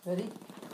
Ready?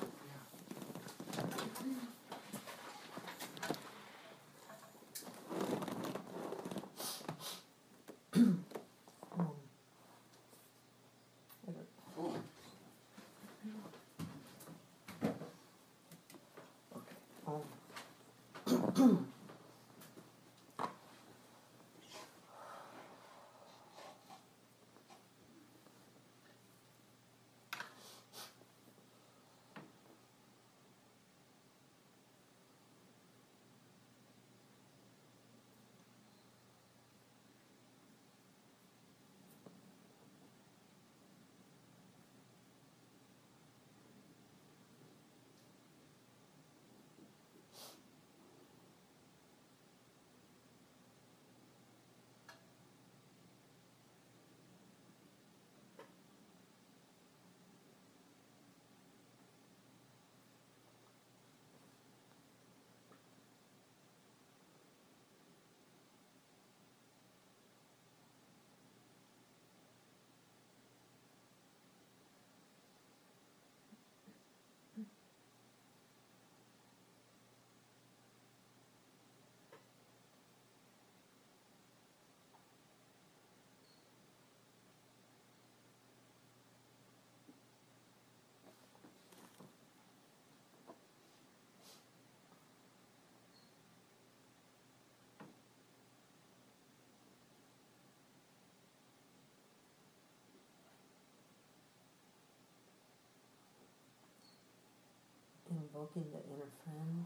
Invoking the inner friend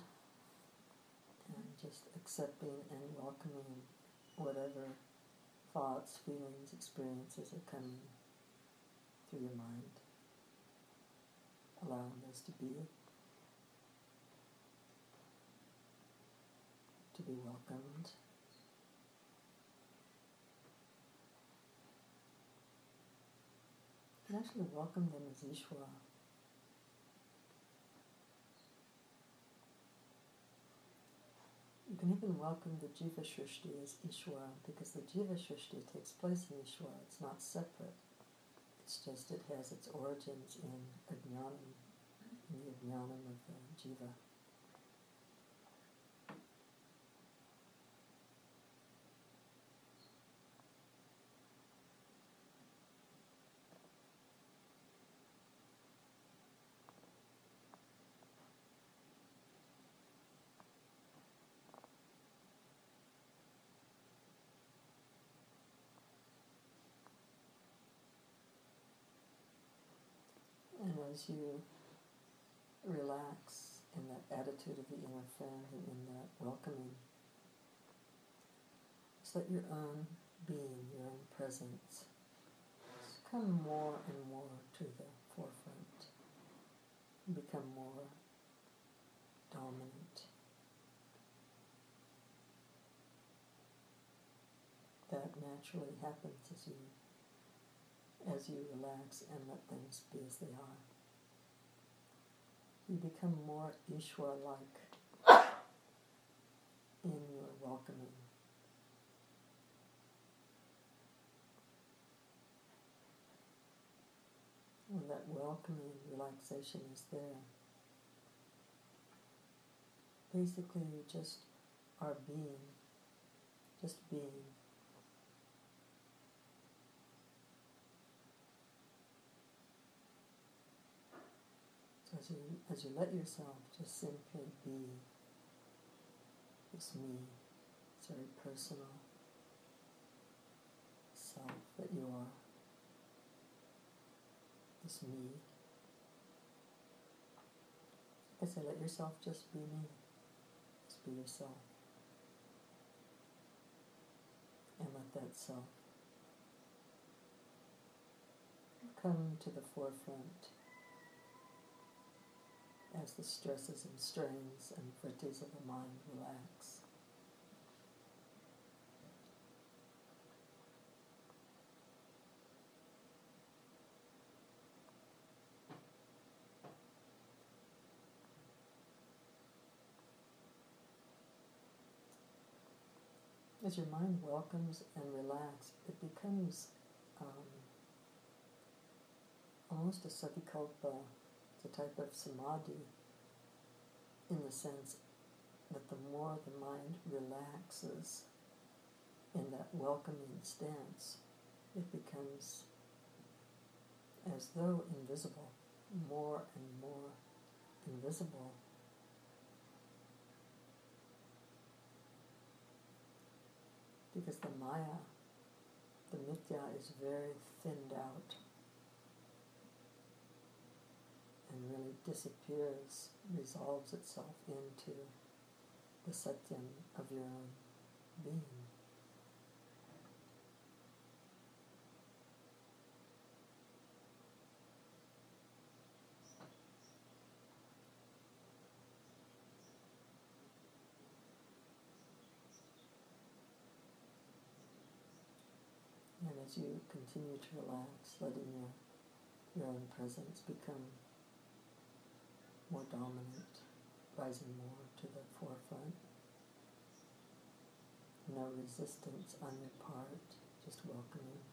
and just accepting and welcoming whatever thoughts, feelings, experiences are coming through your mind. Allowing those to be welcomed. You can actually welcome them as Ishvara. You can even welcome the Jiva Shrishti as Ishvara, because the Jiva Shrishti takes place in Ishvara. It's not separate. It's just it has its origins in Ajnanam, in the Ajnanam of the Jiva. And as you relax in that attitude of the inner friend and in that welcoming, just let your own being, your own presence, just come more and more to the forefront and become more dominant. That naturally happens as you relax and let things be as they are. You become more Ishvara-like in your welcoming. When that welcoming relaxation is there, basically you just are being, just being. As you let yourself just simply be this me, this very personal self that you are, this me. Like I say, let yourself just be me, just be yourself, and let that self come to the forefront as the stresses and strains and vrittis of the mind relax. As your mind welcomes and relaxes, it becomes almost a satikalpa It's a type of samadhi in the sense that the more the mind relaxes in that welcoming stance, it becomes as though invisible, more and more invisible. Because the maya, the mithya, is very thinned out and really disappears, resolves itself into the satyam of your own being. And as you continue to relax, letting your own presence become more dominant, rising more to the forefront. No resistance on your part, just welcoming.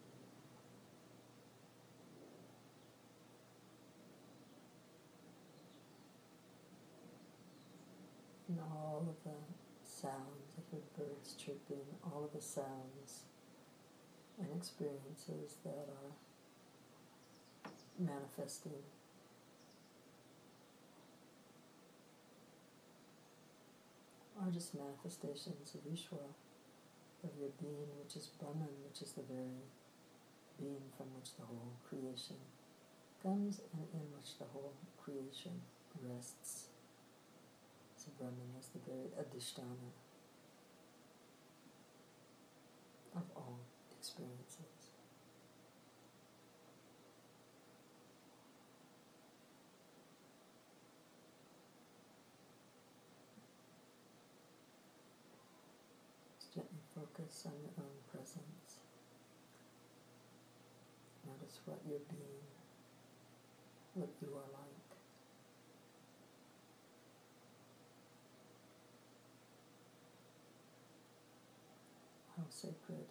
And all of the sounds, I hear birds chirping, all of the sounds and experiences that are manifesting are just manifestations of Ishvara, of your being, which is Brahman, which is the very being from which the whole creation comes and in which the whole creation rests. So Brahman is the very adhisthana of all experiences. Just gently focus on your own presence. Notice what you're being, what you are like. How sacred.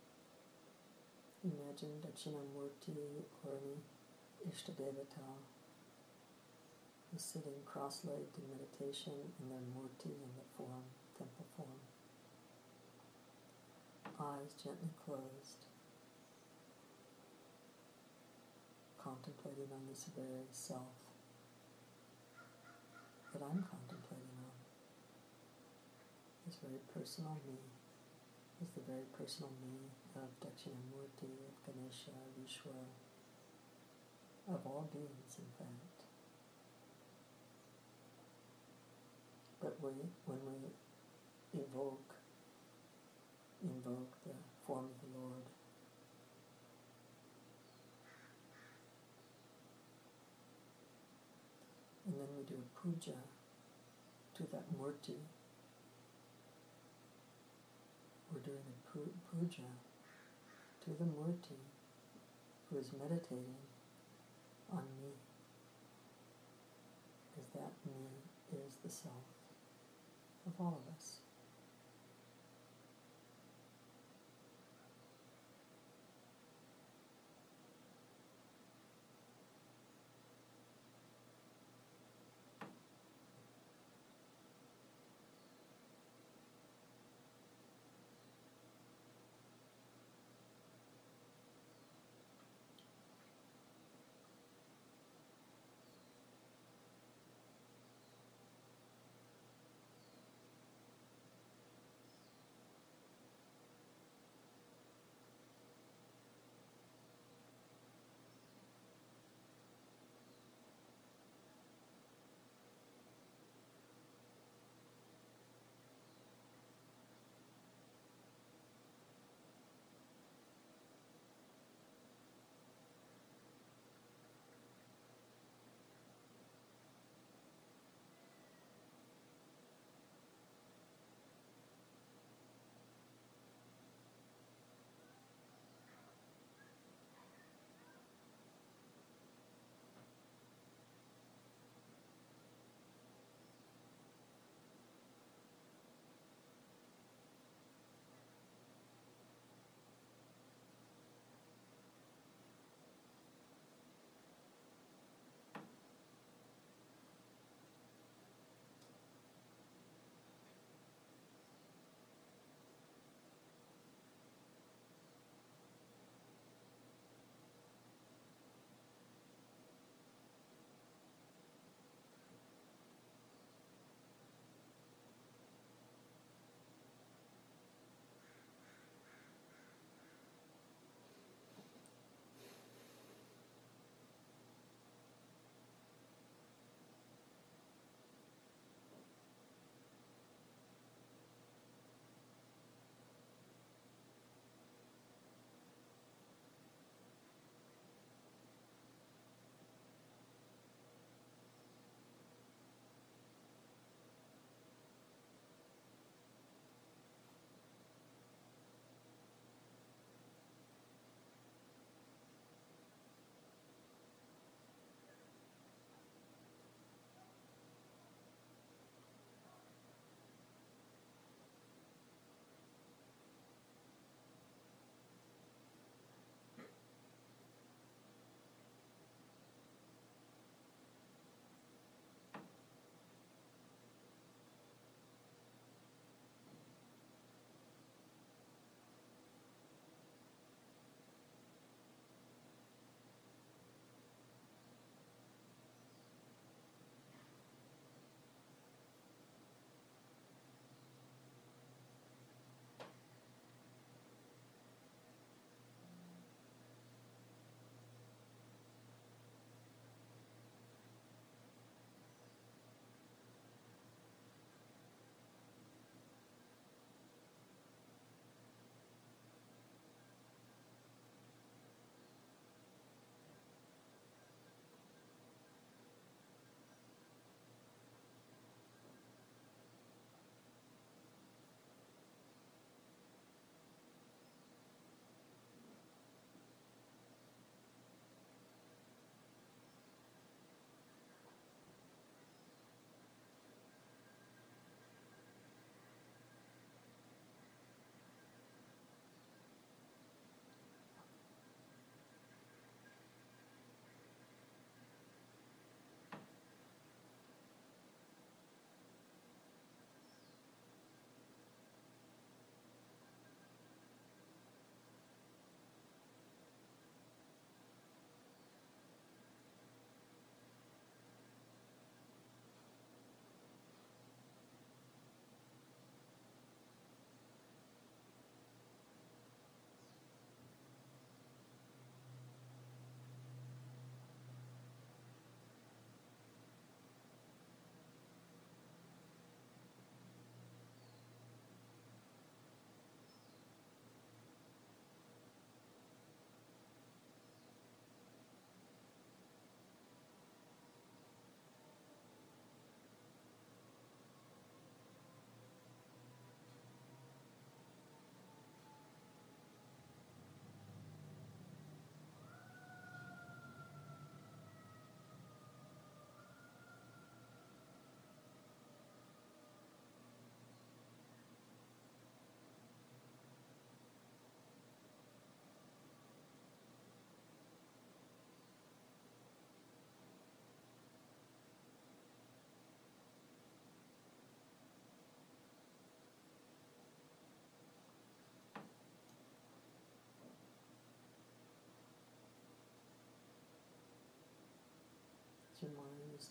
Imagine Dakshinamurti or any Ishtadevata who's sitting cross-legged in meditation in their murti, in the form, temple form. Eyes gently closed, contemplating on this very self that I'm contemplating on. This very personal me is the very personal me of Dakshinamurti, of Ganesha, of Ishvara, of all beings, in fact. But when we invoke the form of the Lord, and then we do a puja to that murti, we're doing a puja to the murti who is meditating on me, because that me is the self of all of us.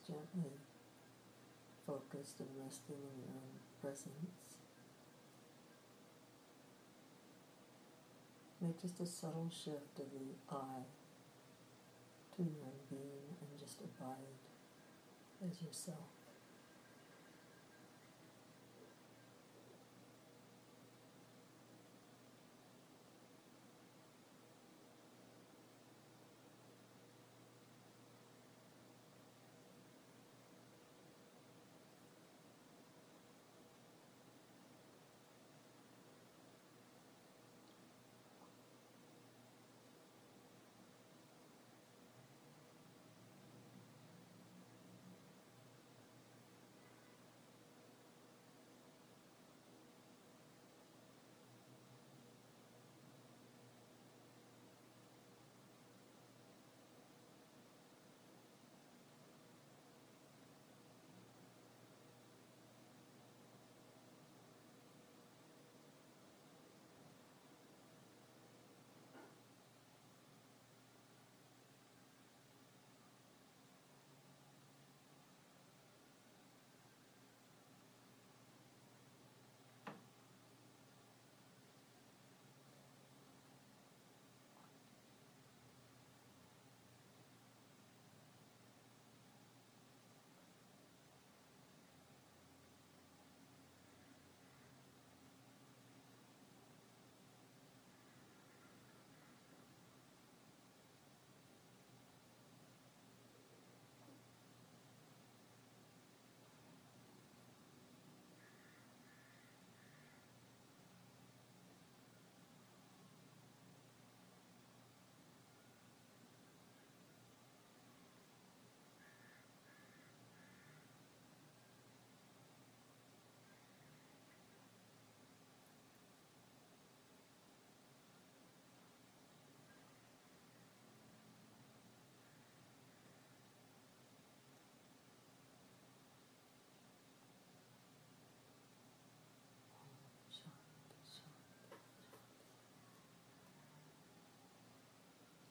just gently focused and resting in your own presence. Make just a subtle shift of the I to your own being and just abide as yourself.